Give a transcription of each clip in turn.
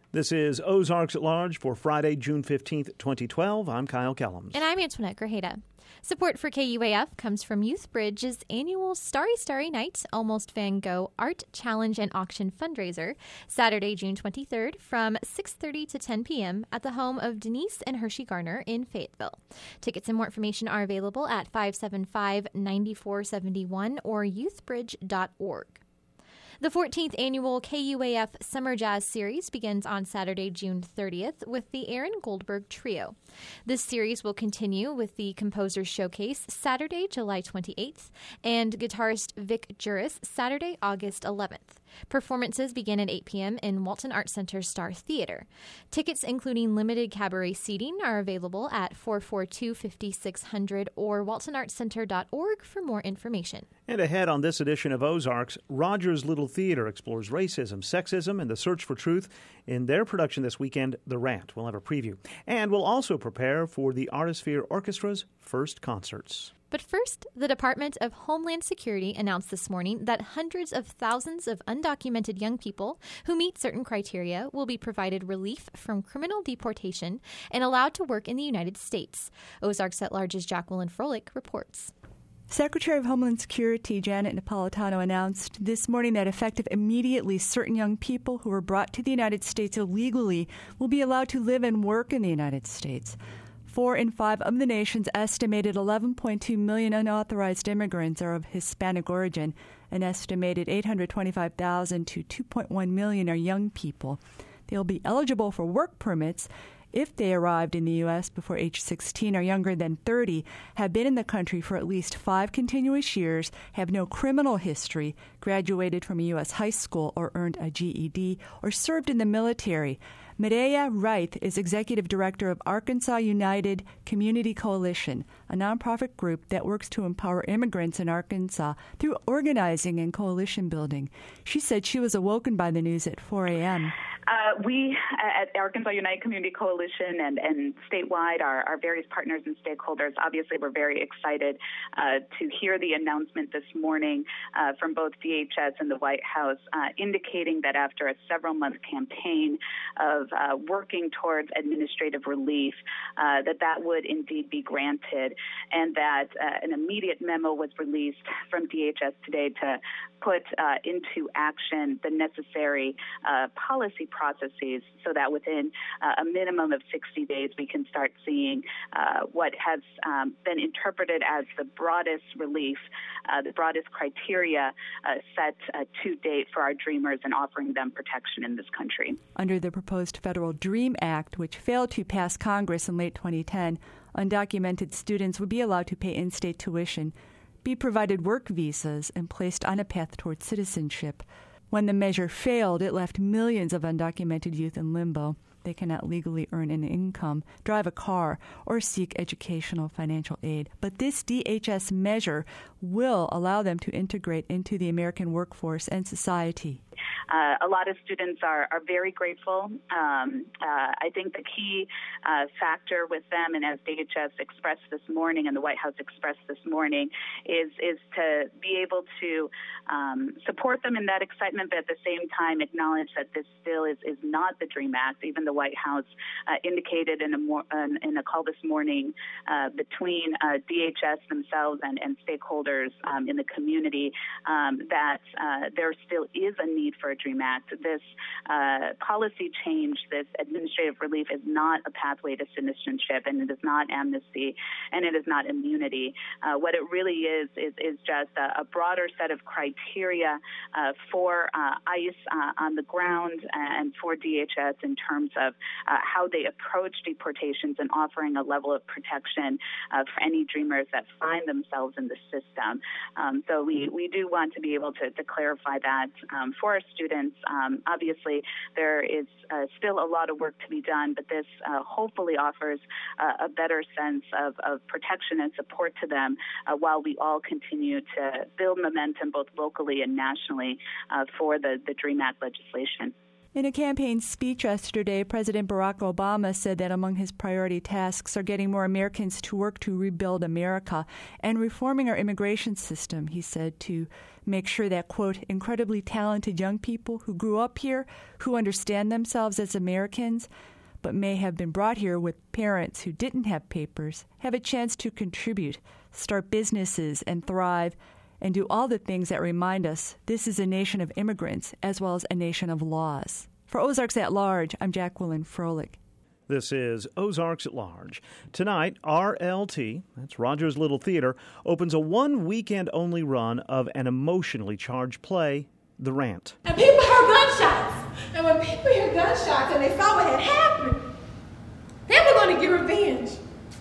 This is Ozarks at Large for Friday, June 15th, 2012. I'm Kyle Kellums. And I'm Antoinette Grajeda. Support for KUAF comes from Youth Bridge's annual Starry Starry Night Almost Van Gogh Art Challenge and Auction fundraiser, Saturday, June 23rd from 6:30 to 10 p.m. at the home of Denise and Hershey Garner in Fayetteville. Tickets and more information are available at 575-9471 or youthbridge.org. The 14th annual KUAF Summer Jazz Series begins on Saturday, June 30th with the Aaron Goldberg Trio. This series will continue with the Composers Showcase Saturday, July 28th, and guitarist Vic Juris Saturday, August 11th. Performances begin at 8 p.m. in Walton Arts Center Star Theater. Tickets, including limited cabaret seating, are available at 442-5600 or waltonartscenter.org for more information. And ahead on this edition of Ozarks, Rogers Little Theater explores racism, sexism, and the search for truth in their production this weekend, The Rant. We'll have a preview. And we'll also prepare for the Artisphere Orchestra's first concerts. But first, the Department of Homeland Security announced this morning that hundreds of thousands of undocumented young people who meet certain criteria will be provided relief from criminal deportation and allowed to work in the United States. Ozarks at Large's Jacqueline Froelich reports. Secretary of Homeland Security Janet Napolitano announced this morning that effective immediately, certain young people who were brought to the United States illegally will be allowed to live and work in the United States. 4 in 5 of the nation's estimated 11.2 million unauthorized immigrants are of Hispanic origin. An estimated 825,000 to 2.1 million are young people. They'll be eligible for work permits if they arrived in the U.S. before age 16, are younger than 30, have been in the country for at least 5 continuous years, have no criminal history, graduated from a U.S. high school or earned a GED, or served in the military. Mireya Reith is executive director of Arkansas United Community Coalition, a nonprofit group that works to empower immigrants in Arkansas through organizing and coalition building. She said she was awoken by the news at 4 a.m. We at Arkansas United Community Coalition and statewide, our various partners and stakeholders, obviously we're very excited to hear the announcement this morning from both DHS and the White House indicating that after a several-month campaign of working towards administrative relief, that would indeed be granted, and that an immediate memo was released from DHS today to put into action the necessary policy processes so that within a minimum of 60 days we can start seeing what has been interpreted as the broadest relief, the broadest criteria set to date for our dreamers and offering them protection in this country. Under the proposed Federal DREAM Act, which failed to pass Congress in late 2010, undocumented students would be allowed to pay in-state tuition, be provided work visas, and placed on a path toward citizenship. When the measure failed, it left millions of undocumented youth in limbo. They cannot legally earn an income, drive a car, or seek educational financial aid. But this DHS measure will allow them to integrate into the American workforce and society. A lot of students are very grateful. I think the key factor with them, and as DHS expressed this morning and the White House expressed this morning, is to be able to support them in that excitement, but at the same time acknowledge that this still is not the DREAM Act. Even the White House indicated in a call this morning between DHS themselves and stakeholders in the community that there still is a need for a DREAM Act. This policy change, this administrative relief, is not a pathway to citizenship, and it is not amnesty, and it is not immunity. What it really is just a broader set of criteria for ICE on the ground and for DHS in terms of how they approach deportations and offering a level of protection for any dreamers that find themselves in the system. So we do want to be able to clarify that for our students. Obviously, there is still a lot of work to be done, but this hopefully offers a better sense of protection and support to them while we all continue to build momentum both locally and nationally for the DREAM Act legislation. In a campaign speech yesterday, President Barack Obama said that among his priority tasks are getting more Americans to work to rebuild America and reforming our immigration system, he said, to make sure that, quote, incredibly talented young people who grew up here, who understand themselves as Americans, but may have been brought here with parents who didn't have papers, have a chance to contribute, start businesses, and thrive, and do all the things that remind us this is a nation of immigrants as well as a nation of laws. For Ozarks at Large, I'm Jacqueline Froelich. This is Ozarks at Large. Tonight, RLT, that's Rogers Little Theater, opens a one-weekend-only run of an emotionally charged play, The Rant. And people heard gunshots. And when people hear gunshots and they saw what had happened, they were going to get revenge.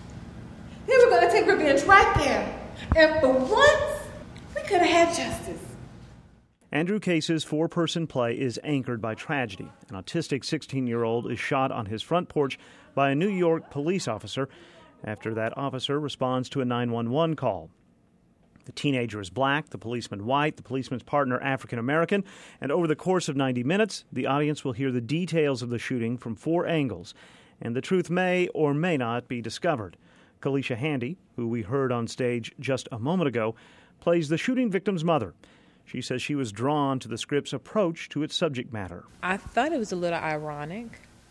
They were going to take revenge right there. And for once, we could have had justice. Andrew Case's four-person play is anchored by tragedy. An autistic 16-year-old is shot on his front porch by a New York police officer after that officer responds to a 911 call. The teenager is black, the policeman white, the policeman's partner African-American, and over the course of 90 minutes, the audience will hear the details of the shooting from four angles, and the truth may or may not be discovered. Kalisha Handy, who we heard on stage just a moment ago, plays the shooting victim's mother. She says she was drawn to the script's approach to its subject matter. I thought it was a little ironic,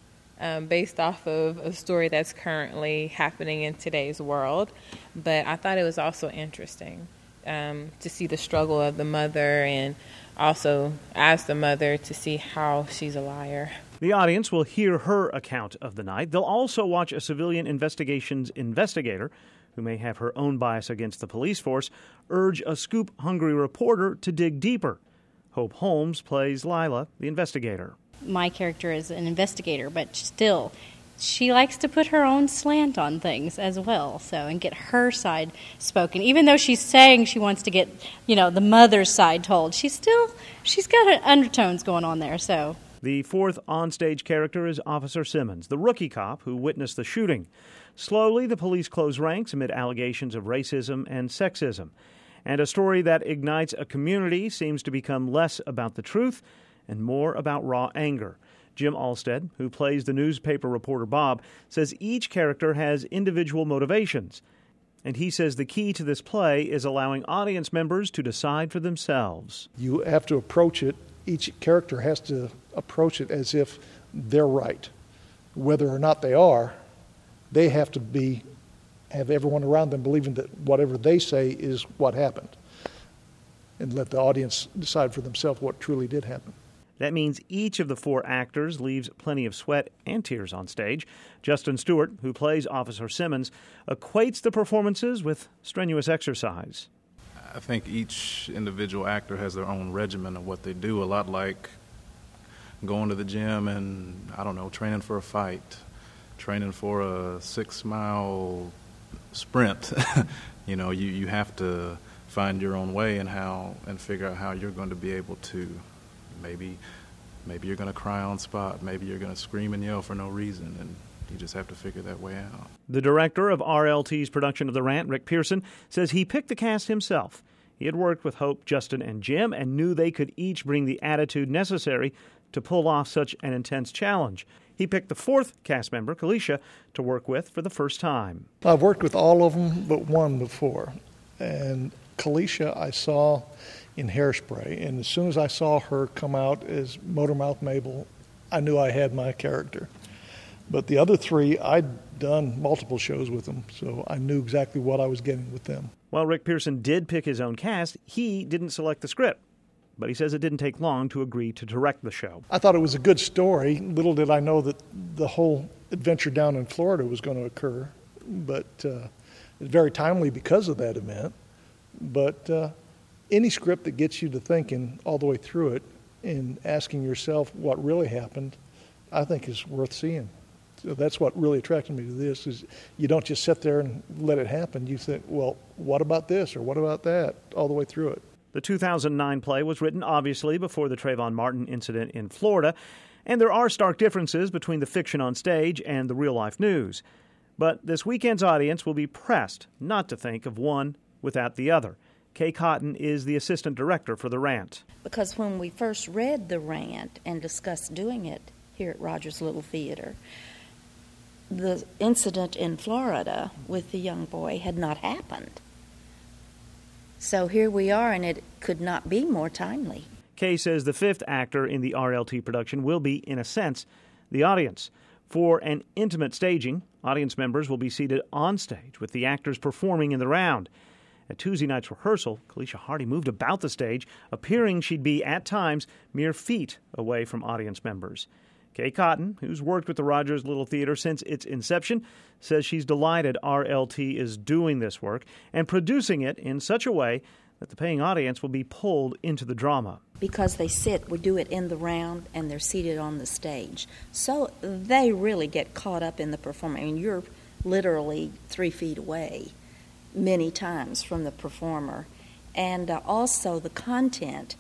based off of a story that's currently happening in today's world, but I thought it was also interesting to see the struggle of the mother and also, as the mother, to see how she's a liar. The audience will hear her account of the night. They'll also watch a civilian investigations investigator, who may have her own bias against the police force, urge a scoop-hungry reporter to dig deeper. Hope Holmes plays Lila, the investigator. My character is an investigator, but still, she likes to put her own slant on things as well, and get her side spoken. Even though she's saying she wants to get, the mother's side told, she's got undertones going on there, so. The fourth onstage character is Officer Simmons, the rookie cop who witnessed the shooting. Slowly, the police close ranks amid allegations of racism and sexism. And a story that ignites a community seems to become less about the truth and more about raw anger. Jim Alstead, who plays the newspaper reporter Bob, says each character has individual motivations. And he says the key to this play is allowing audience members to decide for themselves. You have to approach it. Each character has to approach it as if they're right. Whether or not they are, they have to have everyone around them believing that whatever they say is what happened, and let the audience decide for themselves what truly did happen. That means each of the four actors leaves plenty of sweat and tears on stage. Justin Stewart, who plays Officer Simmons, equates the performances with strenuous exercise. I think each individual actor has their own regimen of what they do, a lot like going to the gym and, training for a fight, training for a 6-mile sprint. You have to find your own way and figure out how you're going to be able to, maybe you're going to cry on spot, maybe you're going to scream and yell for no reason, and you just have to figure that way out. The director of RLT's production of The Rant, Rick Pearson, says he picked the cast himself. He had worked with Hope, Justin, and Jim and knew they could each bring the attitude necessary to pull off such an intense challenge. He picked the fourth cast member, Kalisha, to work with for the first time. I've worked with all of them but one before. And Kalisha I saw in Hairspray. And as soon as I saw her come out as Motormouth Mabel, I knew I had my character. But the other three, I'd done multiple shows with them, so I knew exactly what I was getting with them. While Rick Pearson did pick his own cast, he didn't select the script. But he says it didn't take long to agree to direct the show. I thought it was a good story. Little did I know that the whole adventure down in Florida was going to occur. But it's very timely because of that event. But any script that gets you to thinking all the way through it and asking yourself what really happened, I think is worth seeing. So that's what really attracted me to this, is you don't just sit there and let it happen. You think, well, what about this or what about that, all the way through it. The 2009 play was written, obviously, before the Trayvon Martin incident in Florida, and there are stark differences between the fiction on stage and the real-life news. But this weekend's audience will be pressed not to think of one without the other. Kay Cotton is the assistant director for the rant. Because when we first read the rant and discussed doing it here at Rogers Little Theater, the incident in Florida with the young boy had not happened. So here we are, and it could not be more timely. Kay says the fifth actor in the RLT production will be, in a sense, the audience. For an intimate staging, audience members will be seated on stage with the actors performing in the round. At Tuesday night's rehearsal, Kalisha Hardy moved about the stage, appearing she'd be, at times, mere feet away from audience members. Kay Cotton, who's worked with the Rogers Little Theater since its inception, says she's delighted RLT is doing this work and producing it in such a way that the paying audience will be pulled into the drama. Because we do it in the round, and they're seated on the stage. So they really get caught up in the performance. I mean, you're literally 3 feet away many times from the performer. And also the content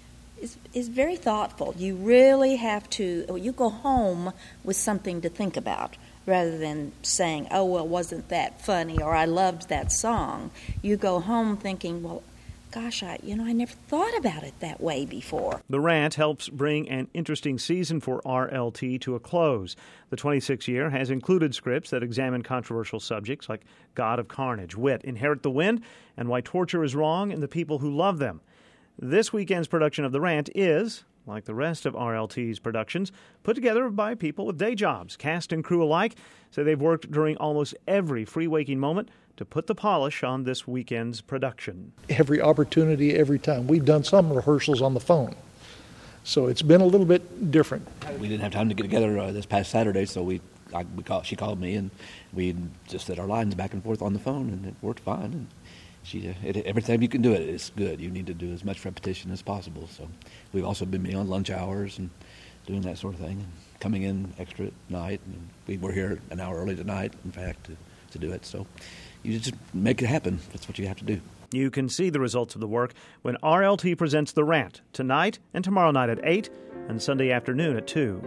is very thoughtful. You really have to, you go home with something to think about rather than saying, oh, well, wasn't that funny, or I loved that song. You go home thinking, well, gosh, I never thought about it that way before. The rant helps bring an interesting season for RLT to a close. The 26th year has included scripts that examine controversial subjects like God of Carnage, Wit, Inherit the Wind, and Why Torture is Wrong and the People Who Love Them. This weekend's production of The Rant is, like the rest of RLT's productions, put together by people with day jobs. Cast and crew alike say they've worked during almost every free waking moment to put the polish on this weekend's production. Every opportunity, every time. We've done some rehearsals on the phone, so it's been a little bit different. We didn't have time to get together this past Saturday, so she called me, and we just did our lines back and forth on the phone, and it worked fine. And every time you can do it, it's good. You need to do as much repetition as possible. So we've also been on lunch hours and doing that sort of thing, and coming in extra at night. And we were here an hour early tonight, in fact, to do it. So you just make it happen. That's what you have to do. You can see the results of the work when RLT presents The Rant tonight and tomorrow night at 8 and Sunday afternoon at 2.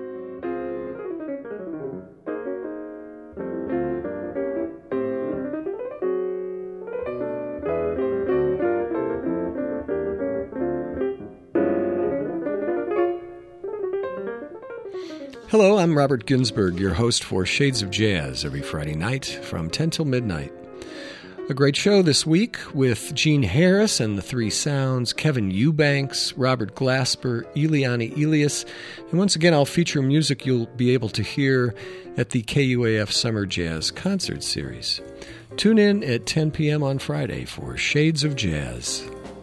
Hello, I'm Robert Ginsburg, your host for Shades of Jazz every Friday night from 10 till midnight. A great show this week with Gene Harris and the Three Sounds, Kevin Eubanks, Robert Glasper, Eliane Elias, and once again I'll feature music you'll be able to hear at the KUAF Summer Jazz Concert Series. Tune in at 10 p.m. on Friday for Shades of Jazz.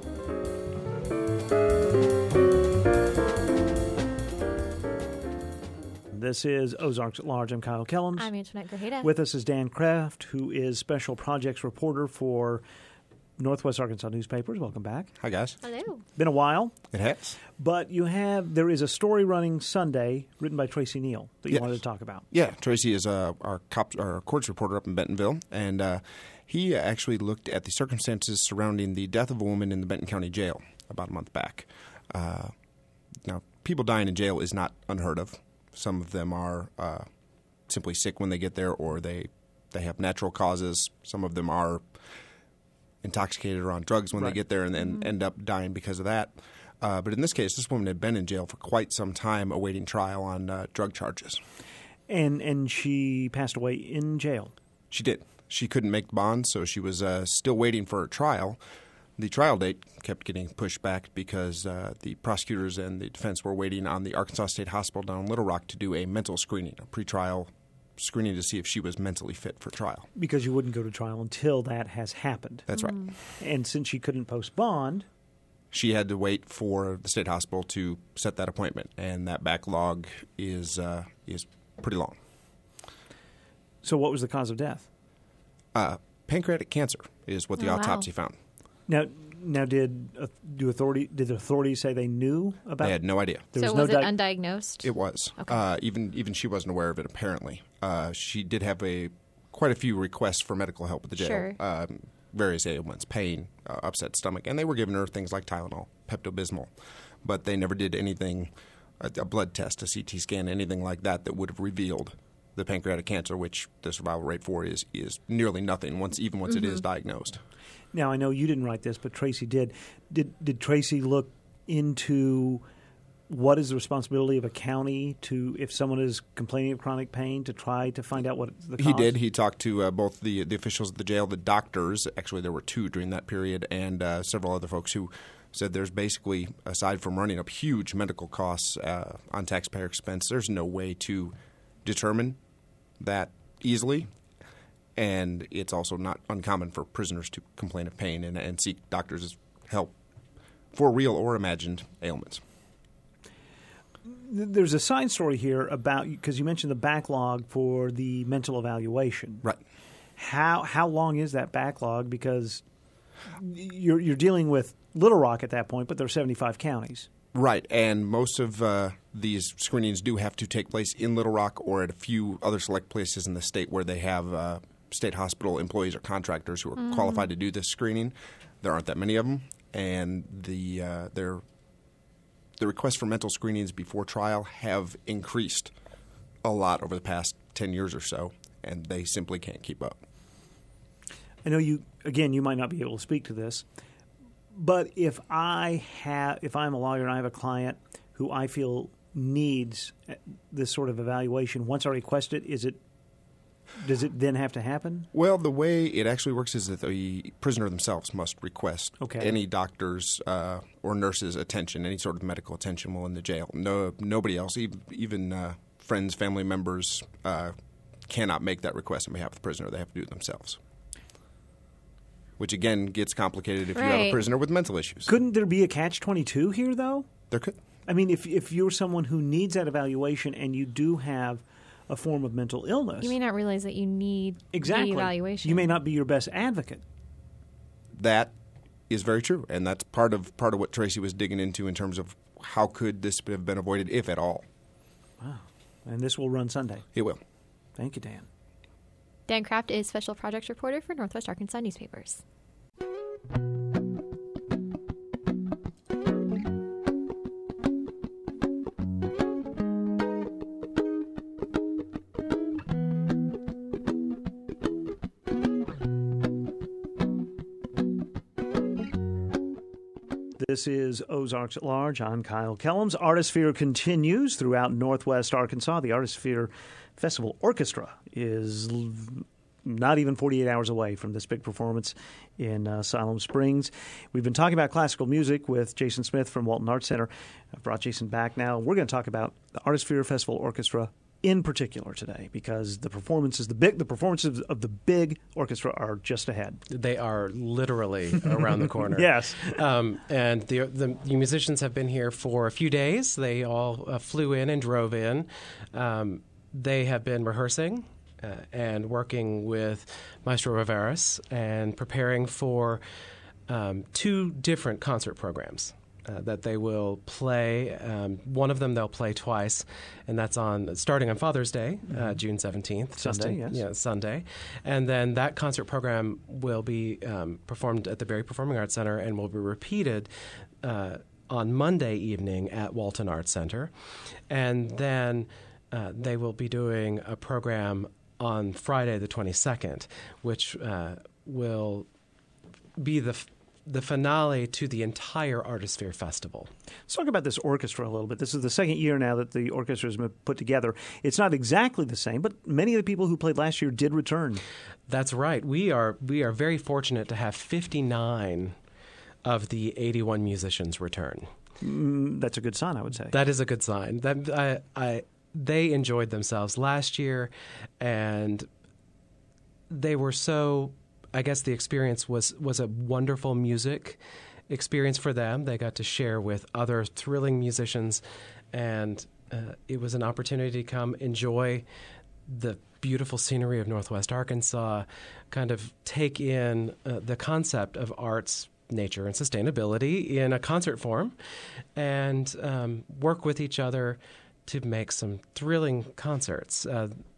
This is Ozarks at Large. I'm Kyle Kellums. I'm Antoinette Grajeda. With us is Dan Kraft, who is special projects reporter for Northwest Arkansas Newspapers. Welcome back. Hi, guys. Hello. Been a while. It has. But there is a story running Sunday written by Tracy Neal that you wanted to talk about. Yeah, Tracy is our courts reporter up in Bentonville, and he actually looked at the circumstances surrounding the death of a woman in the Benton County Jail about a month back. Now, people dying in jail is not unheard of. Some of them are simply sick when they get there, or they have natural causes. Some of them are intoxicated or on drugs when they get there and then end up dying because of that. But in this case, this woman had been in jail for quite some time awaiting trial on drug charges. And she passed away in jail. She did. She couldn't make the bond, so she was still waiting for her trial. The trial date kept getting pushed back because the prosecutors and the defense were waiting on the Arkansas State Hospital down in Little Rock to do a mental screening, a pretrial screening to see if she was mentally fit for trial. Because you wouldn't go to trial until that has happened. That's right. And since she couldn't post bond, she had to wait for the state hospital to set that appointment, and that backlog is pretty long. So what was the cause of death? Pancreatic cancer is what the autopsy found. Now, did the authorities say they knew about it? They had no idea. So was it undiagnosed? It was. Okay. Even she wasn't aware of it, apparently. She did have quite a few requests for medical help at the jail. Sure. Various ailments, pain, upset stomach. And they were giving her things like Tylenol, Pepto-Bismol. But they never did anything, a blood test, a CT scan, anything like that would have revealed the pancreatic cancer, which the survival rate for is nearly nothing once it is diagnosed. Now, I know you didn't write this, but Tracy did. Did Tracy look into what is the responsibility of a county to, if someone is complaining of chronic pain, to try to find out what the cause? He did. He talked to both the officials at the jail, the doctors. Actually, there were 2 during that period, and several other folks who said there's basically, aside from running up huge medical costs on taxpayer expense, there's no way to determine that easily. And it's also not uncommon for prisoners to complain of pain and seek doctors' help for real or imagined ailments. There's a side story here about, because you mentioned the backlog for the mental evaluation. Right. How long is that backlog? Because you're dealing with Little Rock at that point, but there are 75 counties. Right, and most of these screenings do have to take place in Little Rock or at a few other select places in the state where they have state hospital employees or contractors who are qualified to do this screening. There aren't that many of them, and the requests for mental screenings before trial have increased a lot over the past 10 years or so, and they simply can't keep up. I know you might not be able to speak to this, but if I'm a lawyer and I have a client who I feel needs this sort of evaluation, once I request it, does it then have to happen? Well, the way it actually works is that the prisoner themselves must request any doctor's or nurse's attention, any sort of medical attention while in the jail. Nobody else, even friends, family members, cannot make that request on behalf of the prisoner. They have to do it themselves. Which, again, gets complicated if you have a prisoner with mental issues. Couldn't there be a catch-22 here, though? There could. I mean, if you're someone who needs that evaluation and you do have a form of mental illness, you may not realize that you need the evaluation. You may not be your best advocate. That is very true, and that's part of what Tracy was digging into in terms of how could this have been avoided, if at all. Wow. And this will run Sunday. It will. Thank you, Dan. Dan Kraft is special projects reporter for Northwest Arkansas Newspapers. This is Ozarks at Large. I'm Kyle Kellums. Artisphere continues throughout Northwest Arkansas. The Artisphere Festival Orchestra is not even 48 hours away from this big performance in Siloam Springs. We've been talking about classical music with Jason Smith from Walton Arts Center. I've brought Jason back now. We're going to talk about the Artisphere Festival Orchestra in particular today, because the performances of the big orchestra are just ahead. They are literally around the corner. Yes. And the musicians have been here for a few days. They all flew in and drove in. They have been rehearsing and working with Maestro Riveras and preparing for 2 different concert programs that they will play. One of them they'll play twice, and that's starting on Father's Day, June 17th. Sunday, yes. Yeah, Sunday. And then that concert program will be performed at the Berry Performing Arts Center and will be repeated on Monday evening at Walton Arts Center. And then they will be doing a program on Friday the 22nd, which will be the finale to the entire Artisphere Festival. Let's talk about this orchestra a little bit. This is the second year now that the orchestra has been put together. It's not exactly the same, but many of the people who played last year did return. That's right. We are very fortunate to have 59 of the 81 musicians return. That's a good sign, I would say. That is a good sign. They enjoyed themselves last year, and they were so... I guess the experience was a wonderful music experience for them. They got to share with other thrilling musicians, and it was an opportunity to come enjoy the beautiful scenery of Northwest Arkansas, kind of take in the concept of arts, nature, and sustainability in a concert form, and work with each other to make some thrilling concerts.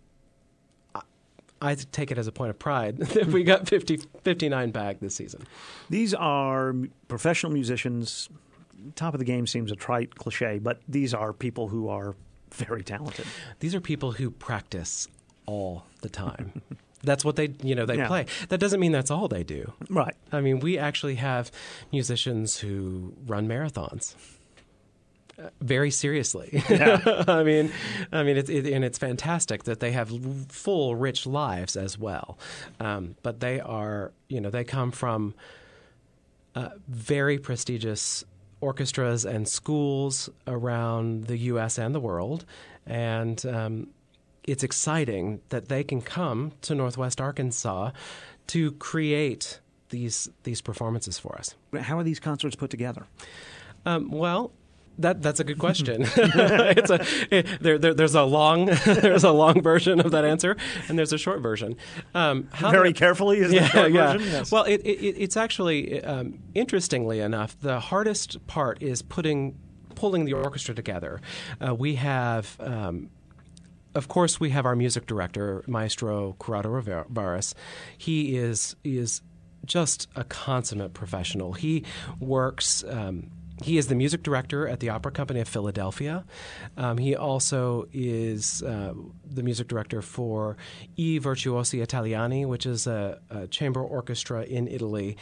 I take it as a point of pride that we got 59 back this season. These are professional musicians. Top of the game seems a trite cliche, but these are people who are very talented. These are people who practice all the time. That's what they play. That doesn't mean that's all they do. Right. I mean, we actually have musicians who run marathons. Very seriously. Yeah. I mean, it's fantastic that they have full, rich lives as well. But they are, they come from very prestigious orchestras and schools around the U.S. and the world, and it's exciting that they can come to Northwest Arkansas to create these performances for us. How are these concerts put together? Well, that's a good question. There's a long version of that answer, and there's a short version. Very carefully is the short version. Yes. Well, it's actually interestingly enough, the hardest part is pulling the orchestra together. We have. Of course, we have our music director, Maestro Corrado Rivera's. He is just a consummate professional. He works. He is the music director at the Opera Company of Philadelphia. He also is the music director for I Virtuosi Italiani, which is a chamber orchestra in Italy.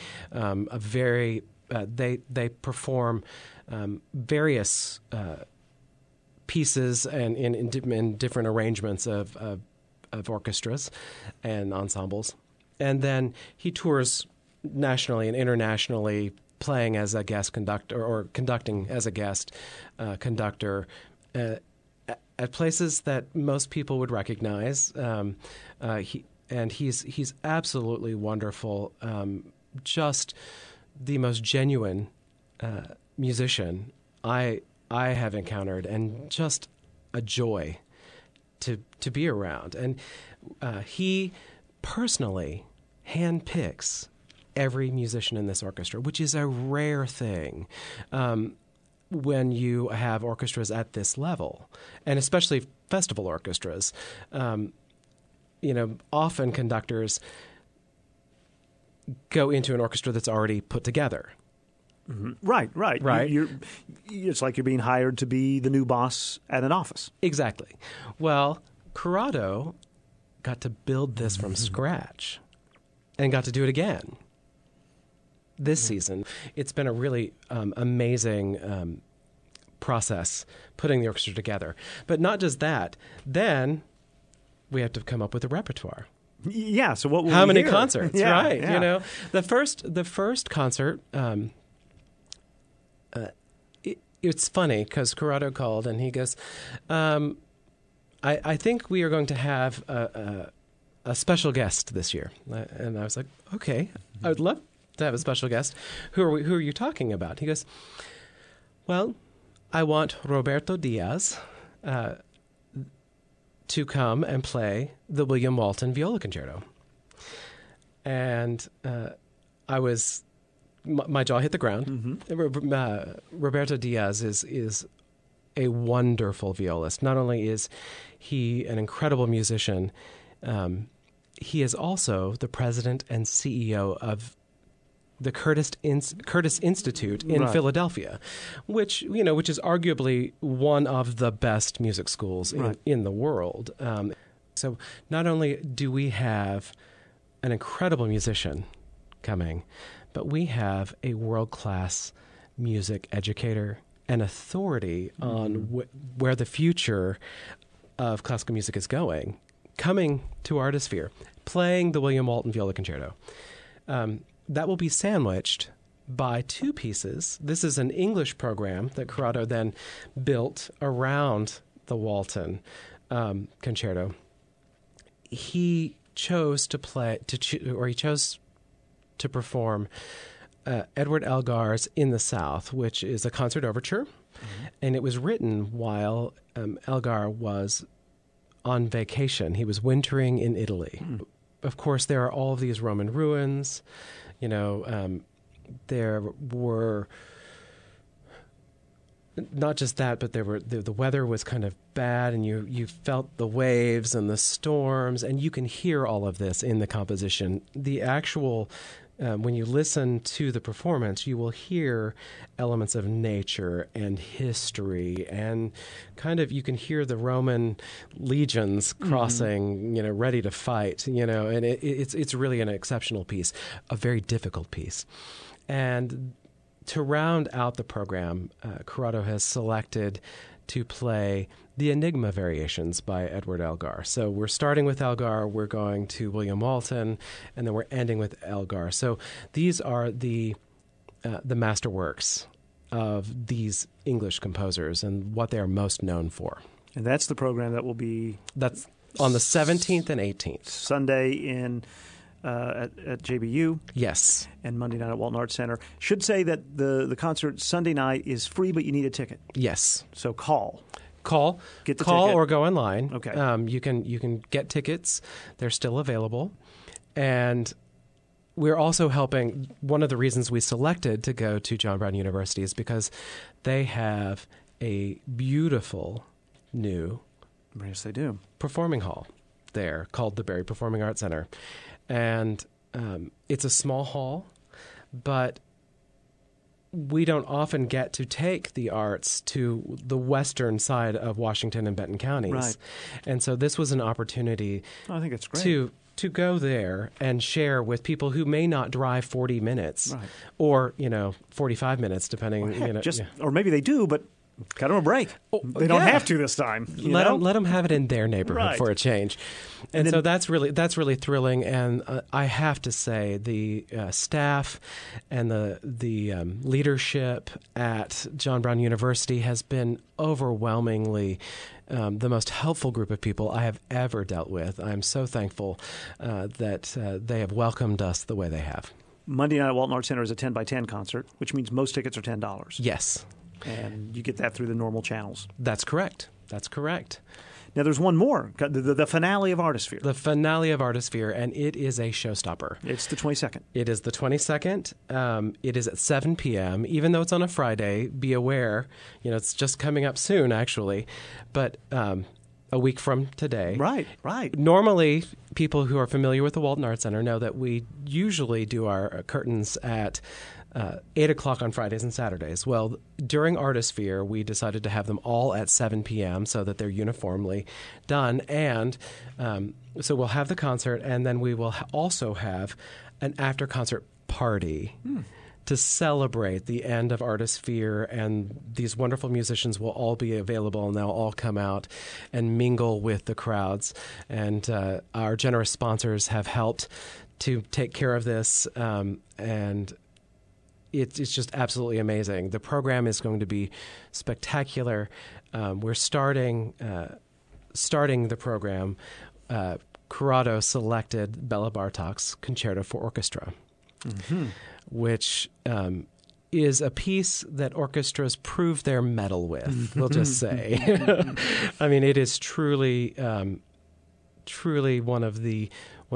They perform various pieces and in different arrangements of orchestras and ensembles. And then he tours nationally and internationally, playing as a guest conductor or conducting as a guest conductor at places that most people would recognize. He's absolutely wonderful, just the most genuine musician I have encountered, and just a joy to be around. And he personally handpicks every musician in this orchestra, which is a rare thing when you have orchestras at this level, and especially festival orchestras. Often conductors go into an orchestra that's already put together. Mm-hmm. Right. It's like you're being hired to be the new boss at an office. Exactly. Well, Corrado got to build this from scratch and got to do it again this season. It's been a really amazing process putting the orchestra together. But not just that. Then we have to come up with a repertoire. Yeah. So what? How many concerts? Yeah, right. Yeah. The first concert. It's funny because Corrado called and he goes, I think we are going to have a special guest this year. And I was like, okay, I would love to have a special guest. Who are you talking about? He goes, well, I want Roberto Diaz to come and play the William Walton Viola Concerto. And my jaw hit the ground. Mm-hmm. Roberto Diaz is a wonderful violist. Not only is he an incredible musician, he is also the president and CEO of the Curtis Institute in Philadelphia, which is arguably one of the best music schools in the world. So not only do we have an incredible musician coming, but we have a world-class music educator and authority on where the future of classical music is going, coming to Artisphere, playing the William Walton Viola Concerto. That will be sandwiched by two pieces. This is an English program that Corrado then built around the Walton Concerto. He chose to perform Edward Elgar's In the South, which is a concert overture, and it was written while Elgar was on vacation. He was wintering in Italy. Of course, there are all of these Roman ruins. There were not just that, but the weather was kind of bad, and you felt the waves and the storms, and you can hear all of this in the composition. The actual when you listen to the performance, you will hear elements of nature and history, and kind of you can hear the Roman legions crossing, ready to fight, and it's really an exceptional piece, a very difficult piece. And to round out the program, Corrado has selected to play the Enigma Variations by Edward Elgar. So we're starting with Elgar, we're going to William Walton, and then we're ending with Elgar. So these are the masterworks of these English composers and what they are most known for. And that's the program that will be... That's on the 17th and 18th. Sunday at JBU. Yes. And Monday night at Walton Arts Center. Should say that the concert Sunday night is free, but you need a ticket. Yes. So call. Get the ticket. Or go online. Okay. You can get tickets. They're still available. And we're also helping. One of the reasons we selected to go to John Brown University is because they have a beautiful new yes, they do. performing hall there called the Barry Performing Arts Center. And it's a small hall, but we don't often get to take the arts to the western side of Washington and Benton counties. Right. And so this was an opportunity I think it's great. to go there and share with people who may not drive 40 minutes right. or, 45 minutes, depending. Or maybe they do, but cut them a break. They don't have to this time. Let them have it in their neighborhood right. for a change. And so that's really thrilling. And I have to say the staff and the leadership at John Brown University has been overwhelmingly the most helpful group of people I have ever dealt with. I'm so thankful that they have welcomed us the way they have. Monday night at Walton Arts Center is a 10 by 10 concert, which means most tickets are $10. Yes. And you get that through the normal channels. That's correct. Now, there's one more, the finale of Artisphere. The finale of Artisphere, and it is a showstopper. It's the 22nd. It is the 22nd. It is at 7 p.m. Even though it's on a Friday, be aware, it's just coming up soon, actually, but a week from today. Right. Normally, people who are familiar with the Walton Arts Center know that we usually do our curtains at 8 o'clock on Fridays and Saturdays. Well, during Artisphere, we decided to have them all at 7 p.m. so that they're uniformly done. And so we'll have the concert, and then we will also have an after-concert party to celebrate the end of Artisphere. And these wonderful musicians will all be available, and they'll all come out and mingle with the crowds. And our generous sponsors have helped to take care of this, and it's just absolutely amazing. The program is going to be spectacular. We're starting the program. Corrado selected Bela Bartok's Concerto for Orchestra, which is a piece that orchestras prove their mettle with. We'll just say. I mean, it is truly one of the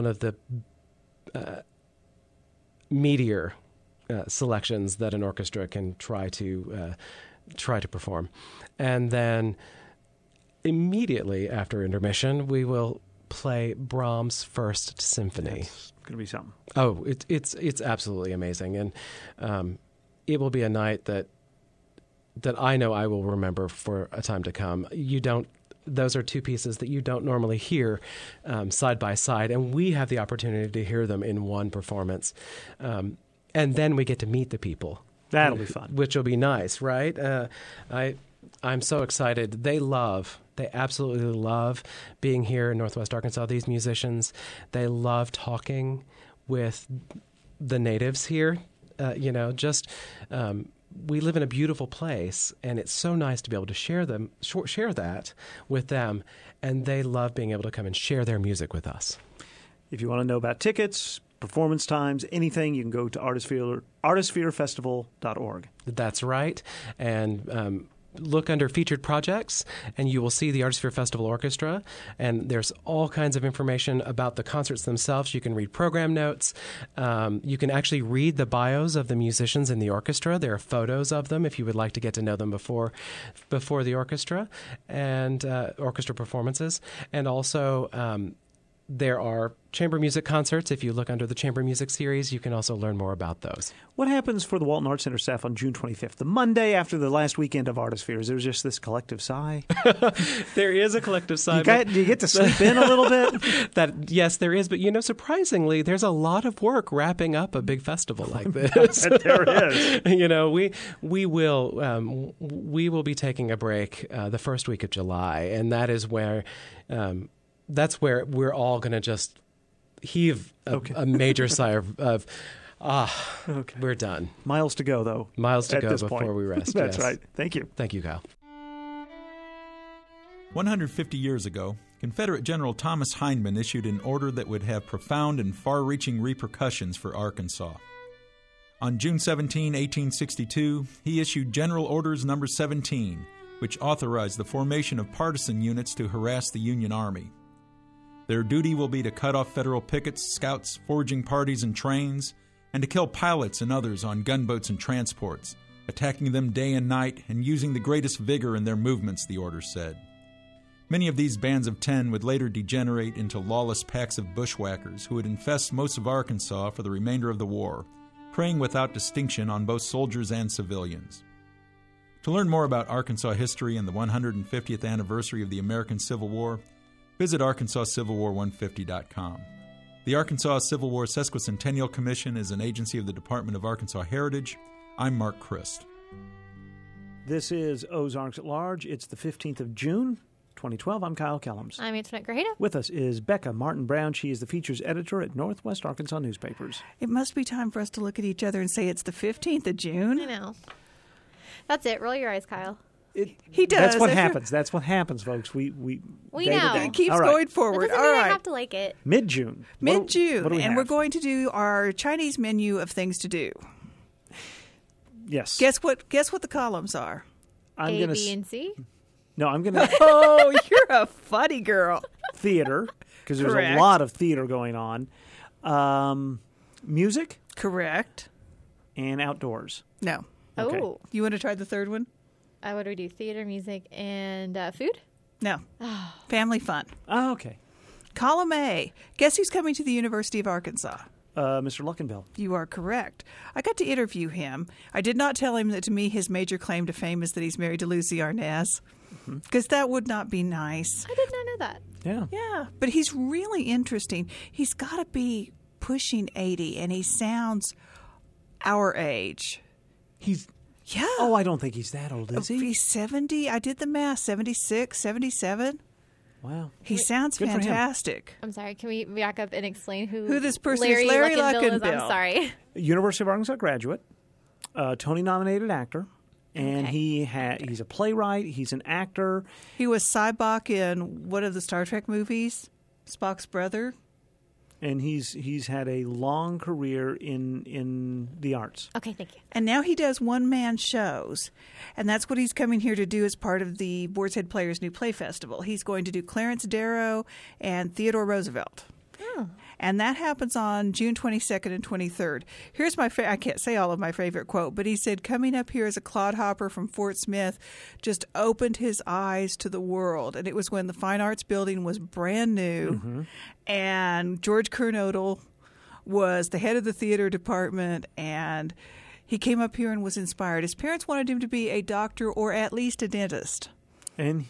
meteor selections that an orchestra can try to perform. And then immediately after intermission, we will play Brahms' First Symphony. It's going to be something. Oh, it's absolutely amazing, and it will be a night that I know I will remember for a time to come. Those are two pieces that you don't normally hear side by side, and we have the opportunity to hear them in one performance. And then we get to meet the people. That'll be fun. Which will be nice, right? I'm so excited. They absolutely love being here in Northwest Arkansas, these musicians. They love talking with the natives here. We live in a beautiful place, and it's so nice to be able to share that with them, and they love being able to come and share their music with us. If you want to know about tickets, performance times, anything, you can go to artispherefestival.org. That's right. And look under featured projects, and you will see the Artisphere Festival Orchestra. And there's all kinds of information about the concerts themselves. You can read program notes. You can actually read the bios of the musicians in the orchestra. There are photos of them if you would like to get to know them before the orchestra and orchestra performances. And also there are chamber music concerts. If you look under the chamber music series, you can also learn more about those. What happens for the Walton Arts Center staff on June 25th, the Monday after the last weekend of Artisphere? Is there just this collective sigh? There is a collective sigh. Do you get to sleep in a little bit? Yes, there is. But, surprisingly, there's a lot of work wrapping up a big festival like this. There is. We will be taking a break the first week of July, and that is where we're all going to just heave a major sigh of we're done. Miles to go, though. Miles to at go this before point. we rest. That's yes. right. Thank you. Thank you, Kyle. 150 years ago, Confederate General Thomas Hindman issued an order that would have profound and far-reaching repercussions for Arkansas. On June 17, 1862, he issued General Orders No. 17, which authorized the formation of partisan units to harass the Union Army. Their duty will be to cut off federal pickets, scouts, foraging parties, and trains, and to kill pilots and others on gunboats and transports, attacking them day and night and using the greatest vigor in their movements, the order said. Many of these bands of 10 would later degenerate into lawless packs of bushwhackers who would infest most of Arkansas for the remainder of the war, preying without distinction on both soldiers and civilians. To learn more about Arkansas history and the 150th anniversary of the American Civil War, visit ArkansasCivil War150.com. The Arkansas Civil War Sesquicentennial Commission is an agency of the Department of Arkansas Heritage. I'm Mark Christ. This is Ozarks at Large. It's the 15th of June, 2012. I'm Kyle Kellums. I'm Antoinette Grajeda. With us is Becca Martin-Brown. She is the features editor at Northwest Arkansas Newspapers. It must be time for us to look at each other and say it's the 15th of June. I know. That's it. Roll your eyes, Kyle. He does. That's what happens. That's what happens, folks. We know. It keeps going forward. That doesn't mean I have to like it. Mid-June. Mid-June. What do we and have? we're going to do our Chinese menu of things to do. Yes. Guess what the columns are? A, B, and C? No, I'm going to... Oh, you're a funny girl. Theater, because there's Correct. a lot of theater going on. Music. Correct. And outdoors. No. Okay. Oh. You want to try the third one? What do we do? Theater, music, and food? No. Family fun. Oh, okay. Column A. Guess who's coming to the University of Arkansas? Mr. Luckenbill. You are correct. I got to interview him. I did not tell him that to me his major claim to fame is that he's married to Lucy Arnaz, because that would not be nice. I did not know that. Yeah. Yeah, but he's really interesting. He's got to be pushing 80, and he sounds our age. Yeah. Oh, I don't think he's that old, is he? He's 70. I did the math. 76, 77. Wow. He sounds Good for him. fantastic. I'm sorry. Can we back up and explain who this person Larry is? Larry Luckenbill is? Luckenbill. I'm sorry. University of Arkansas graduate, Tony-nominated actor, and he's a playwright. He's an actor. He was Sybok in one of the Star Trek movies, Spock's brother. And he's had a long career in the arts. Okay, thank you. And now he does one-man shows, and that's what he's coming here to do as part of the Boar's Head Players New Play Festival. He's going to do Clarence Darrow and Theodore Roosevelt. Oh. And that happens on June 22nd and 23rd. Here's my I can't say all of my favorite quote, but he said, coming up here as a clodhopper from Fort Smith just opened his eyes to the world. And it was when the Fine Arts Building was brand new, and George Kernodle was the head of the theater department, and he came up here and was inspired. His parents wanted him to be a doctor or at least a dentist. And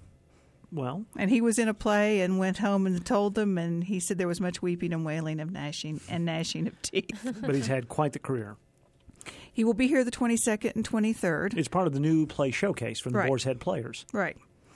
he was in a play and went home and told them, and he said there was much weeping and wailing of gnashing of teeth. But he's had quite the career. He will be here the 22nd and 23rd. It's part of the new play showcase from the Right. Boar's Head Players. Right.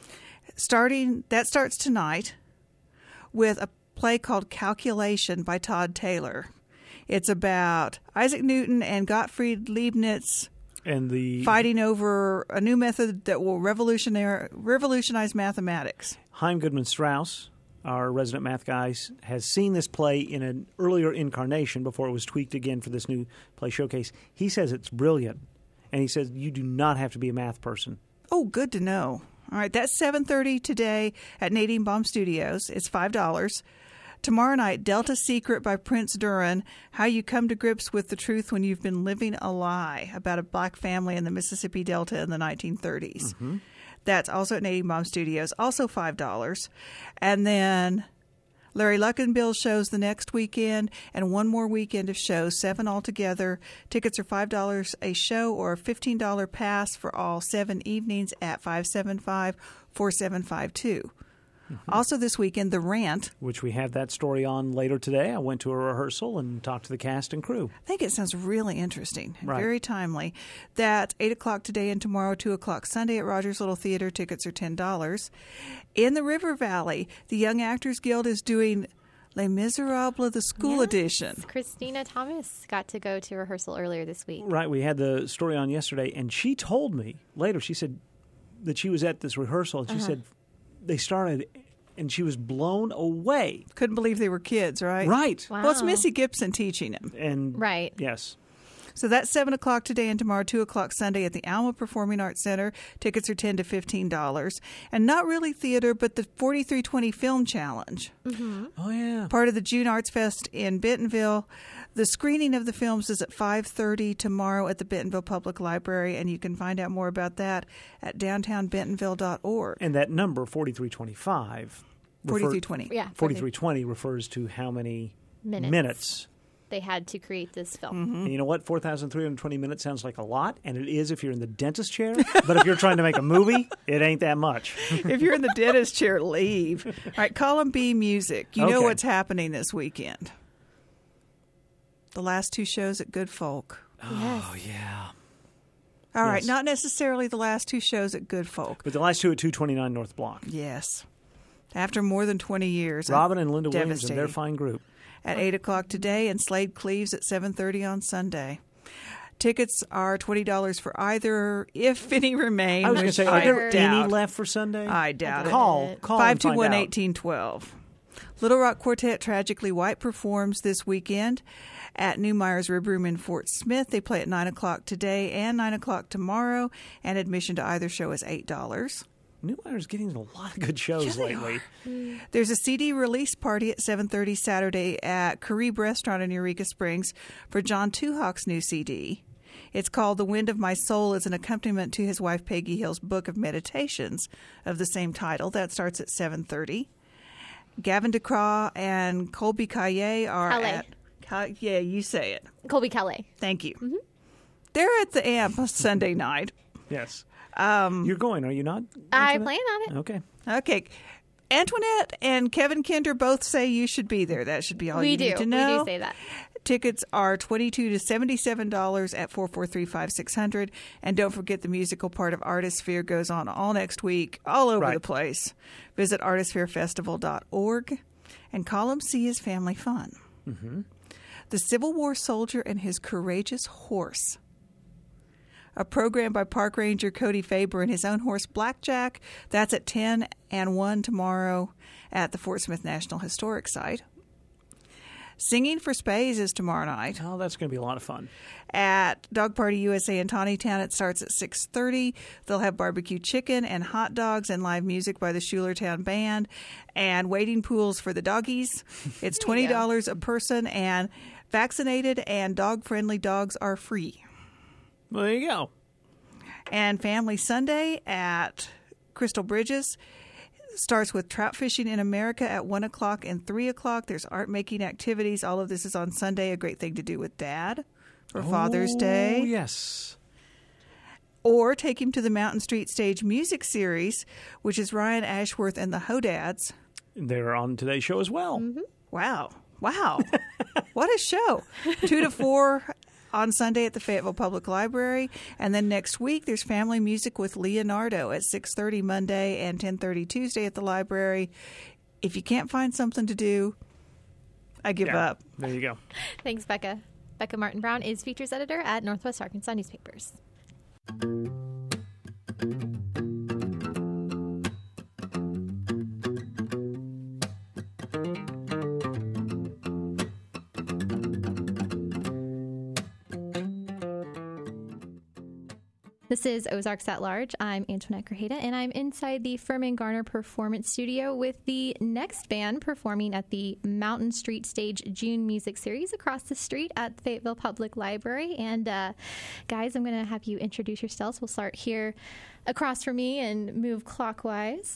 That starts tonight with a play called Calculation by Todd Taylor. It's about Isaac Newton and Gottfried Leibniz And the fighting over a new method that will revolutionize mathematics. Chaim Goodman Strauss, our resident math guy, has seen this play in an earlier incarnation before it was tweaked again for this new play showcase. He says it's brilliant, and he says you do not have to be a math person. Oh, good to know. All right, that's 7:30 today at Nadine Baum Studios. It's $5. Tomorrow night, Delta Secret by Prince Duran, How You Come to Grips with the Truth When You've Been Living a Lie, about a black family in the Mississippi Delta in the 1930s. That's also at Nadine Baum Studios, also $5. And then Larry Luckenbill shows the next weekend, and one more weekend of shows, 7 altogether. Tickets are $5 a show or a $15 pass for all 7 evenings at 575-4752. Also this weekend, The Rant. Which we have that story on later today. I went to a rehearsal and talked to the cast and crew. I think it sounds really interesting and Right. very timely. That's 8 o'clock today and tomorrow, 2 o'clock Sunday at Rogers Little Theater. Tickets are $10. In the River Valley, the Young Actors Guild is doing Les Miserables, the school edition. Christina Thomas got to go to rehearsal earlier this week. Right, we had the story on yesterday, and she told me later, she said that she was at this rehearsal, and she said they started, and she was blown away. Couldn't believe they were kids, right? Right. Wow. Well, it's Missy Gibson teaching them. And Right. yes. So that's 7 o'clock today and tomorrow, 2 o'clock Sunday at the Alma Performing Arts Center. Tickets are $10 to $15. And not really theater, but the 4320 Film Challenge. Oh, yeah. Part of the June Arts Fest in Bentonville. The screening of the films is at 5:30 tomorrow at the Bentonville Public Library, and you can find out more about that at downtownbentonville.org. And that number, 4325. 4320. Yeah. 4320 refers to how many minutes. They had to create this film. And you know what? 4,320 minutes sounds like a lot, and it is if you're in the dentist chair. But if you're trying to make a movie, it ain't that much. If you're in the dentist chair, leave. All right, column B, music. You know Okay. what's happening this weekend. The last 2 shows at Good Folk. Oh, yeah. All right, Yes. not necessarily the last 2 shows at Good Folk. But the last 2 at 229 North Block. Yes. After more than 20 years. Robin and Linda Williams and their Devastating. fine group. At 8 o'clock today, and Slade Cleaves at 7:30 on Sunday. Tickets are $20 for either, if any remain. I was going to which say, are there I doubt. any left for Sunday? I doubt it. Call and find out. 521-1812. Little Rock Quartet Tragically White performs this weekend at New Myers Rib Room in Fort Smith. They play at 9 o'clock today and 9 o'clock tomorrow, and admission to either show is $8. New Myers getting a lot of good shows lately. There's a CD release party at 7:30 Saturday at Carib Restaurant in Eureka Springs for John Tuhawk's new CD. It's called The Wind of My Soul as an accompaniment to his wife Peggy Hill's book of meditations of the same title. That starts at 7:30. Gavin DeCraw and Colby Caillet are Calais. yeah, you say it. Colby Calais. Thank you. They're at the AMP Sunday night. Yes. You're going, are you not? I Antoinette? plan on it. Okay. Okay. Antoinette and Kevin Kinder both say you should be there. That should be all you need to know. We do say that. Tickets are $22 to $77 at 443-5600. And don't forget the musical part of Artisphere goes on all next week, all over the place. Visit artispherefestival.org. And column C is family fun. The Civil War Soldier and His Courageous Horse. A program by Park Ranger Cody Faber and his own horse, Blackjack. That's at 10 and 1 tomorrow at the Fort Smith National Historic Site. Singing for Spays is tomorrow night. Oh, that's going to be a lot of fun. At Dog Party USA in Tawnytown, it starts at 6:30. They'll have barbecue chicken and hot dogs and live music by the Schulertown Band and wading pools for the doggies. It's $20 a person, and vaccinated and dog-friendly dogs are free. Well, there you go. And Family Sunday at Crystal Bridges starts with trout fishing in America at 1 o'clock and 3 o'clock. There's art making activities. All of this is on Sunday, a great thing to do with Dad for Father's Day. Oh, yes. Or take him to the Mountain Street Stage Music Series, which is Ryan Ashworth and the Hodads. They're on today's show as well. Wow. What a show. 2 to 4 on Sunday at the Fayetteville Public Library. And then next week, there's family music with Leonardo at 6:30 Monday and 10:30 Tuesday at the library. If you can't find something to do, I give up. There you go. Thanks, Becca. Becca Martin Brown is features editor at Northwest Arkansas Newspapers. This is Ozarks at Large. I'm Antoinette Grajeda, and I'm inside the Furman Garner Performance Studio with the next band performing at the Mountain Street Stage June Music Series across the street at the Fayetteville Public Library. And guys, I'm going to have you introduce yourselves. We'll start here across from me and move clockwise.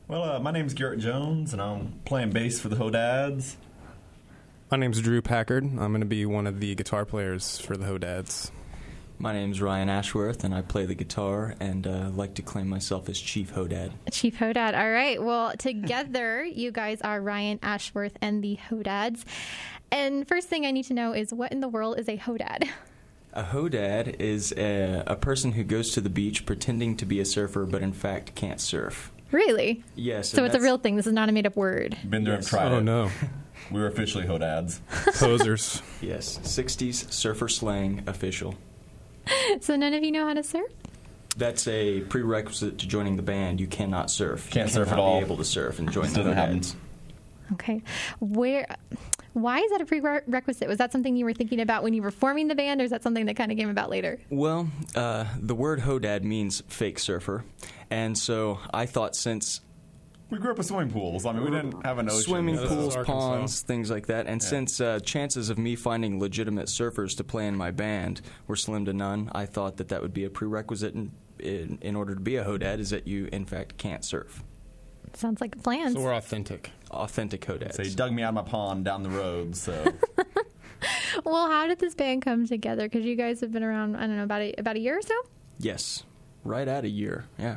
Well, my name's Garrett Jones, and I'm playing bass for the Hodads. My name's Drew Packard. I'm going to be one of the guitar players for the Hodads. My name's Ryan Ashworth, and I play the guitar and like to claim myself as Chief Hodad. Chief Hodad. All right. Well, together, you guys are Ryan Ashworth and the Hodads. And first thing I need to know is, what in the world is a Hodad? A Hodad is a person who goes to the beach pretending to be a surfer, but in fact can't surf. Really? Yes. So it's a real thing. This is not a made-up word. Been there and tried it. Oh, no. We were officially Hodads. Posers. Yes. 60s surfer slang official. So none of you know how to surf? That's a prerequisite to joining the band. You cannot surf. Can't you surf at cannot all. Be able to surf and join Just the doesn't happen. Hodads. Okay. Why is that a prerequisite? Was that something you were thinking about when you were forming the band, or is that something that kind of came about later? Well, the word Hodad means fake surfer. And so I thought, since we grew up with swimming pools, I mean, we didn't have an ocean. Swimming This is pools, Arkansas. ponds, things like that. And since chances of me finding legitimate surfers to play in my band were slim to none, I thought that would be a prerequisite in order to be a Hodad, is that you, in fact, can't surf. Sounds like a plan. So we're authentic. Authentic Hodads. So he dug me out of my pond down the road, so... Well, how did this band come together? Because you guys have been around, I don't know, about a year or so? Yes. Right at a year, yeah.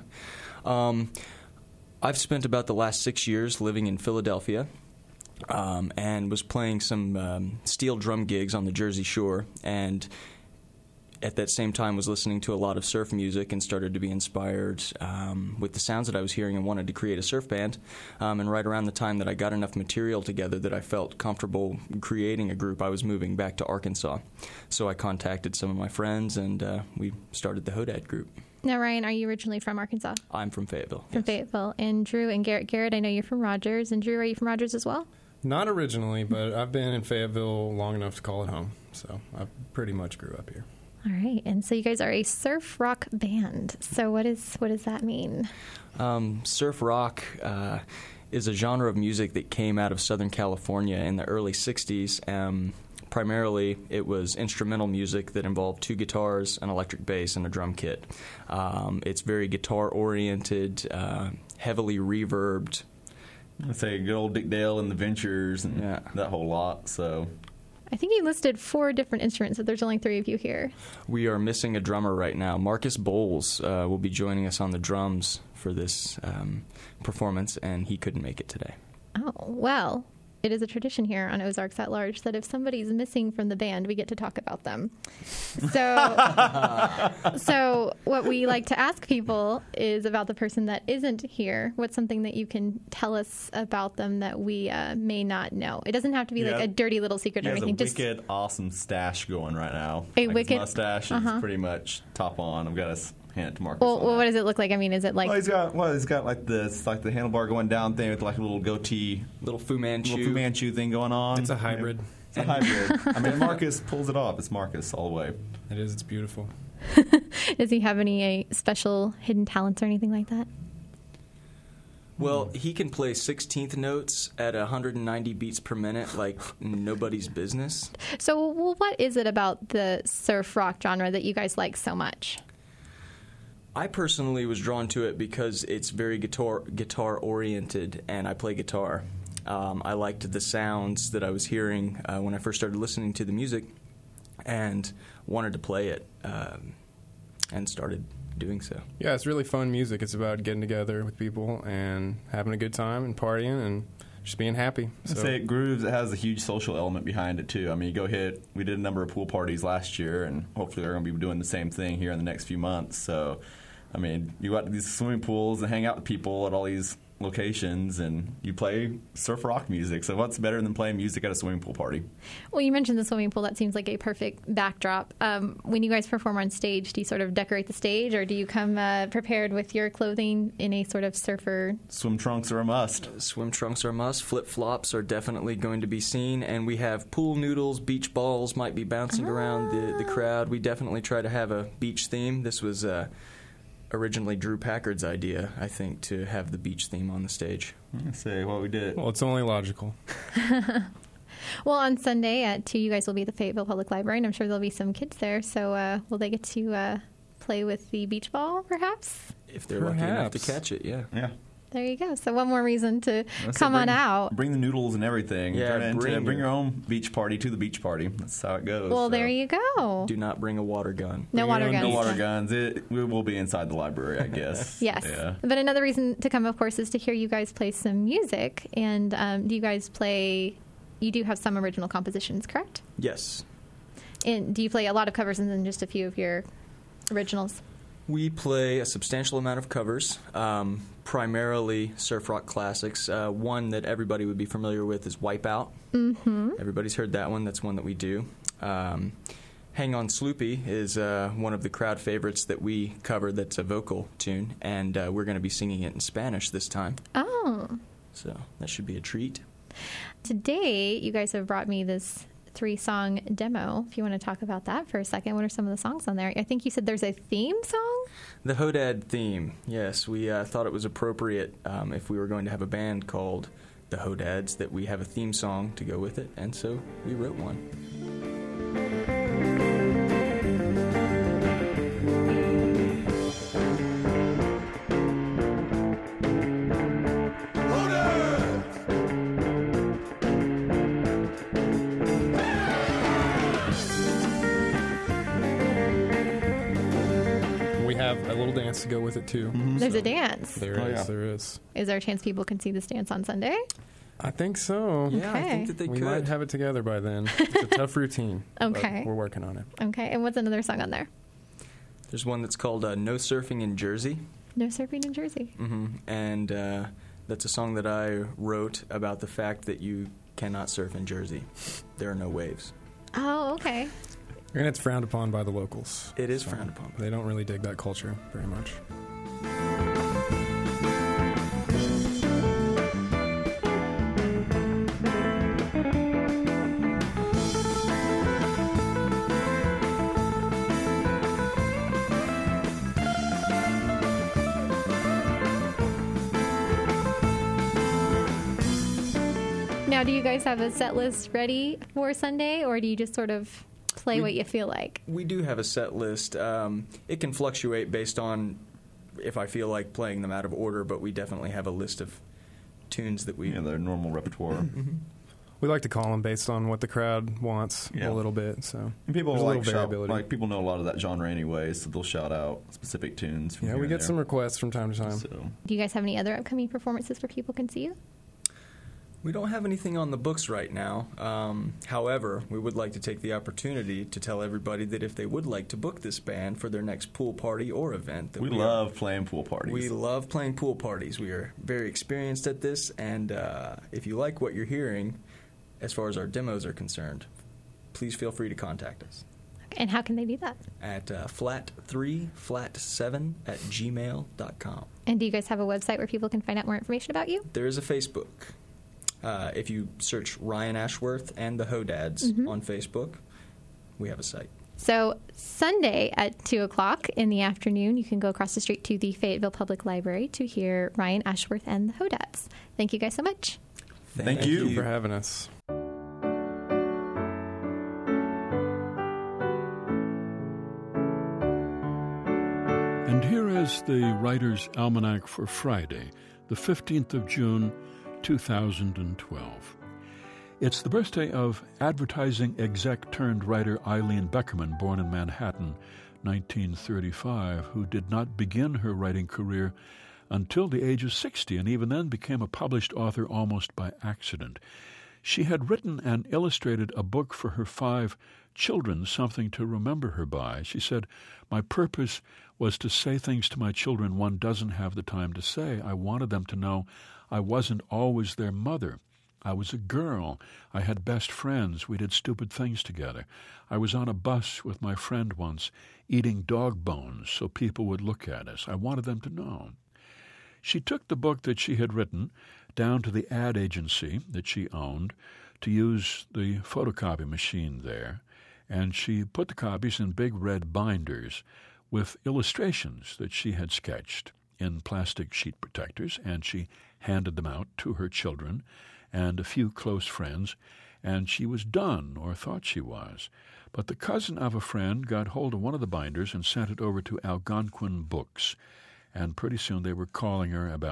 I've spent about the last 6 years living in Philadelphia and was playing some steel drum gigs on the Jersey Shore, and at that same time was listening to a lot of surf music and started to be inspired with the sounds that I was hearing and wanted to create a surf band. And right around the time that I got enough material together that I felt comfortable creating a group, I was moving back to Arkansas. So I contacted some of my friends, and we started the Hodad group. Now, Ryan, are you originally from Arkansas? I'm from Fayetteville. From Fayetteville. And Drew and Garrett. Garrett, I know you're from Rogers. And Drew, are you from Rogers as well? Not originally, but I've been in Fayetteville long enough to call it home. So I pretty much grew up here. All right. And so you guys are a surf rock band. So what does that mean? Surf rock is a genre of music that came out of Southern California in the early 60s. Primarily, it was instrumental music that involved 2 guitars, an electric bass, and a drum kit. It's very guitar-oriented, heavily reverbed. I'd say good old Dick Dale and the Ventures and that whole lot, so... I think you listed 4 different instruments, but there's only 3 of you here. We are missing a drummer right now. Marcus Bowles will be joining us on the drums for this performance, and he couldn't make it today. Oh, well, it is a tradition here on Ozarks at Large that if somebody's missing from the band, we get to talk about them. So what we like to ask people is about the person that isn't here. What's something that you can tell us about them that we may not know? It doesn't have to be like a dirty little secret or anything. He has a wicked, awesome stash going right now. A like wicked his mustache is pretty much top on. I've got to hand it to Marcus. Well, what does it look like? I mean, is it like... Well, he's got like this, like the handlebar going down thing with like a little goatee. Little Fu Manchu. Little Fu Manchu thing going on. It's a hybrid. It's a hybrid. I mean, Marcus pulls it off. It's Marcus all the way. It is. It's beautiful. Does he have any special hidden talents or anything like that? Well, he can play 16th notes at 190 beats per minute like nobody's business. So, well, what is it about the surf rock genre that you guys like so much? I personally was drawn to it because it's very guitar oriented, and I play guitar. I liked the sounds that I was hearing when I first started listening to the music, and wanted to play it, and started doing so. Yeah, it's really fun music. It's about getting together with people and having a good time and partying and just being happy. So. I'd say it grooves. It has a huge social element behind it, too. I mean, we did a number of pool parties last year, and hopefully we're going to be doing the same thing here in the next few months. So, I mean, you go out to these swimming pools and hang out with people at all these locations, and you play surf rock music. So what's better than playing music at a swimming pool party? Well, you mentioned the swimming pool. That seems like a perfect backdrop. When you guys perform on stage, do you sort of decorate the stage, or do you come prepared with your clothing in a sort of surfer? Swim trunks are a must. Swim trunks are a must. Flip-flops are definitely going to be seen, and we have pool noodles, beach balls might be bouncing around the crowd. We definitely try to have a beach theme. This was originally Drew Packard's idea, I think, to have the beach theme on the stage. Let's say what we did. Well, it's only logical. Well, on Sunday at 2, you guys will be at the Fayetteville Public Library, and I'm sure there'll be some kids there. So will they get to play with the beach ball, perhaps? If they're lucky enough to catch it, yeah. Yeah. There you go. So one more reason to Let's come on out. Bring the noodles and everything. Yeah, bring your own beach party to the beach party. That's how it goes. Well, there you go. Do not bring a water gun. No water guns. No water guns. We will be inside the library, I guess. Yes. Yeah. But another reason to come, of course, is to hear you guys play some music. And do you guys play... You do have some original compositions, correct? Yes. And do you play a lot of covers and then just a few of your originals? We play a substantial amount of covers, primarily surf rock classics. One that everybody would be familiar with is Wipeout. Mm-hmm. Everybody's heard that one. That's one that we do. Hang On Sloopy is one of the crowd favorites that we cover that's a vocal tune, and we're going to be singing it in Spanish this time. Oh. So that should be a treat. Today, you guys have brought me this 3-song demo. If you want to talk about that for a second, what are some of the songs on there? I think you said there's a theme song? The Hodad theme, yes. We thought it was appropriate if we were going to have a band called the Hodads that we have a theme song to go with it, and so we wrote one. A little dance to go with it too. Mm-hmm. There's a dance. There is. Is there a chance people can see this dance on Sunday? I think so. Yeah, okay. I think that they we could. might have it together by then. It's a tough routine. Okay. But we're working on it. Okay. And what's another song on there? There's one that's called No Surfing in Jersey. No Surfing in Jersey. Mm-hmm. And that's a song that I wrote about the fact that you cannot surf in Jersey. There are no waves. Oh, okay. And it's frowned upon by the locals. It is frowned upon. They don't really dig that culture very much. Now, do you guys have a set list ready for Sunday, or do you just sort of play what you feel like? We do have a set list. It can fluctuate based on if I feel like playing them out of order, but we definitely have a list of tunes that we... Yeah, their normal repertoire. Mm-hmm. We like to call them based on what the crowd wants a little bit. So and people there's a like little variability. Like people know a lot of that genre anyway, so they'll shout out specific tunes. From Yeah, we here get and some there. requests from time to time. So. Do you guys have any other upcoming performances where people can see you? We don't have anything on the books right now. However, we would like to take the opportunity to tell everybody that if they would like to book this band for their next pool party or event... that We love playing pool parties. We love playing pool parties. We are very experienced at this, and if you like what you're hearing, as far as our demos are concerned, please feel free to contact us. And how can they do that? At flat3flat7@gmail.com. And do you guys have a website where people can find out more information about you? There is a Facebook. If you search Ryan Ashworth and the Hodads on Facebook, we have a site. So Sunday at 2 o'clock in the afternoon, you can go across the street to the Fayetteville Public Library to hear Ryan Ashworth and the Hodads. Thank you guys so much. Thank you for having us. And here is the Writer's Almanac for Friday, the 15th of June, 2012. It's the birthday of advertising exec-turned-writer Eileen Beckerman, born in Manhattan, 1935, who did not begin her writing career until the age of 60, and even then became a published author almost by accident. She had written and illustrated a book for her 5 children, something to remember her by. She said, "My purpose was to say things to my children one doesn't have the time to say. I wanted them to know I wasn't always their mother. I was a girl. I had best friends. We did stupid things together. I was on a bus with my friend once, eating dog bones so people would look at us. I wanted them to know." She took the book that she had written down to the ad agency that she owned to use the photocopy machine there, and she put the copies in big red binders with illustrations that she had sketched in plastic sheet protectors, and she handed them out to her children and a few close friends, and she was done, or thought she was. But the cousin of a friend got hold of one of the binders and sent it over to Algonquin Books, and pretty soon they were calling her about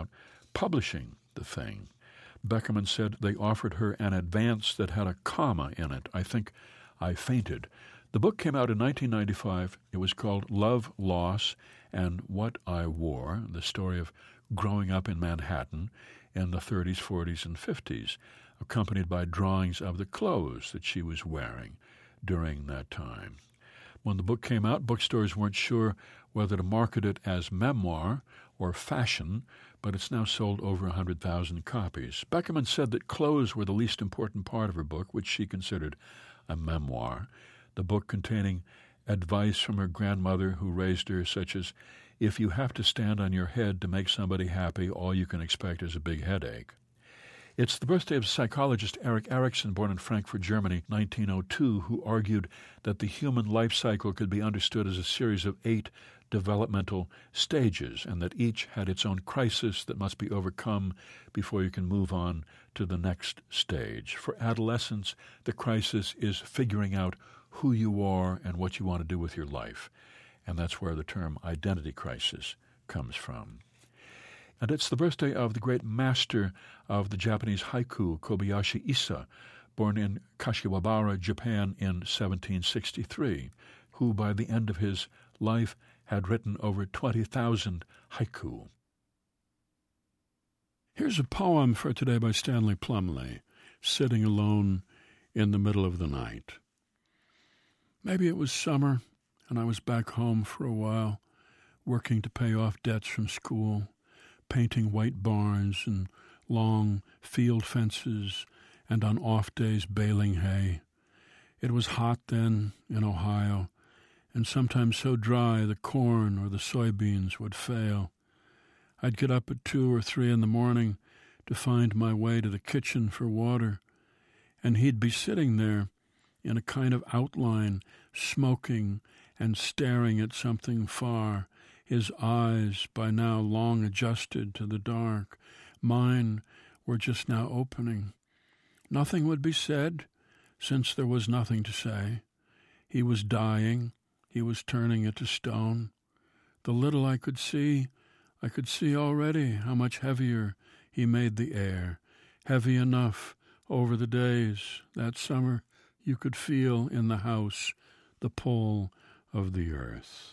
publishing the thing. Beckerman said they offered her an advance that had a comma in it. I think I fainted. The book came out in 1995. It was called Love, Loss, and What I Wore, the story of growing up in Manhattan in the 30s, 40s, and 50s, accompanied by drawings of the clothes that she was wearing during that time. When the book came out, bookstores weren't sure whether to market it as memoir or fashion, but it's now sold over 100,000 copies. Beckerman said that clothes were the least important part of her book, which she considered a memoir. The book containing advice from her grandmother who raised her, such as, if you have to stand on your head to make somebody happy, all you can expect is a big headache. It's the birthday of psychologist Erik Erikson, born in Frankfurt, Germany, 1902, who argued that the human life cycle could be understood as a series of 8 developmental stages, and that each had its own crisis that must be overcome before you can move on to the next stage. For adolescents, the crisis is figuring out who you are and what you want to do with your life, and that's where the term identity crisis comes from. And it's the birthday of the great master of the Japanese haiku, Kobayashi Issa, born in Kashiwabara, Japan in 1763, who by the end of his life had written over 20,000 haiku. Here's a poem for today by Stanley Plumley, Sitting Alone in the Middle of the Night. Maybe it was summer, and I was back home for a while, working to pay off debts from school, painting white barns and long field fences, and on off days baling hay. It was hot then in Ohio, and sometimes so dry the corn or the soybeans would fail. I'd get up at 2 or 3 in the morning to find my way to the kitchen for water, and he'd be sitting there in a kind of outline, smoking and staring at something far, his eyes by now long adjusted to the dark. Mine were just now opening. Nothing would be said, since there was nothing to say. He was dying. He was turning it to stone. The little I could see already how much heavier he made the air, heavy enough over the days that summer you could feel in the house the pull of the earth.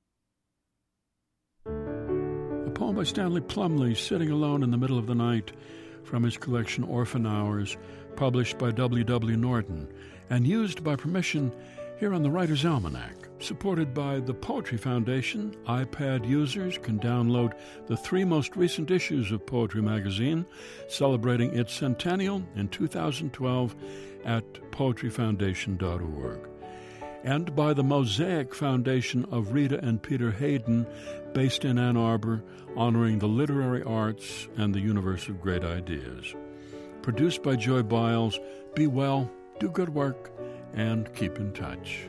A poem by Stanley Plumley, Sitting Alone in the Middle of the Night, from his collection Orphan Hours, published by W. W. Norton, and used by permission here on the Writer's Almanac. Supported by the Poetry Foundation, iPad users can download the 3 most recent issues of Poetry Magazine, celebrating its centennial in 2012 at poetryfoundation.org. And by the Mosaic Foundation of Rita and Peter Hayden, based in Ann Arbor, honoring the literary arts and the universe of great ideas. Produced by Joy Biles. Be well, do good work, and keep in touch.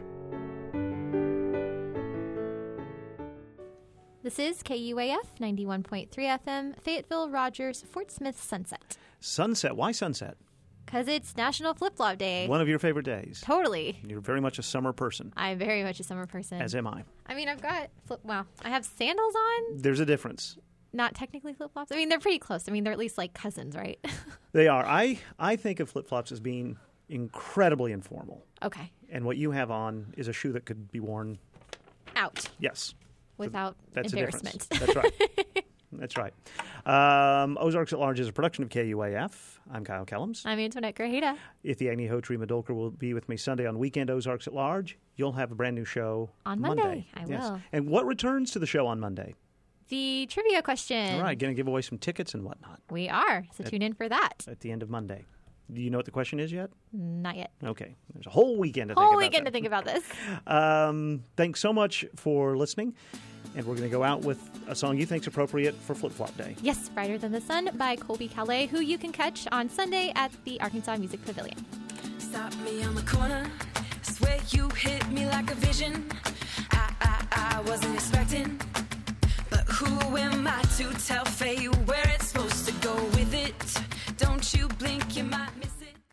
This is KUAF 91.3 FM, Fayetteville, Rogers, Fort Smith, Sunset. Sunset. Why Sunset? Because it's National Flip-Flop Day. One of your favorite days. Totally. You're very much a summer person. I'm very much a summer person. As am I. I mean, I've got I have sandals on. There's a difference. Not technically flip-flops. I mean, they're pretty close. I mean, they're at least like cousins, right? They are. I think of flip-flops as being incredibly informal. Okay. And what you have on is a shoe that could be worn out. Yes. Without That's embarrassment. That's right. That's right. Ozarks at Large is a production of KUAF. I'm Kyle Kellums. I'm Antoinette Grajeda. Ithiagni Hotri Madolkar will be with me Sunday on Weekend Ozarks at Large. You'll have a brand new show on Monday. I will. And what returns to the show on Monday? The trivia question. All right, going to give away some tickets and whatnot. We are, so tune in for that. At the end of Monday. Do you know what the question is yet? Not yet. Okay. There's a whole weekend to think about this. Thanks so much for listening. And we're going to go out with a song you think's appropriate for Flip Flop Day. Yes, Brighter Than the Sun by Colby Calais, who you can catch on Sunday at the Arkansas Music Pavilion. Stop me on the corner, swear you hit me like a vision. I wasn't expecting, but who am I to tell fate where it's supposed to go with it? Don't you blink, you might miss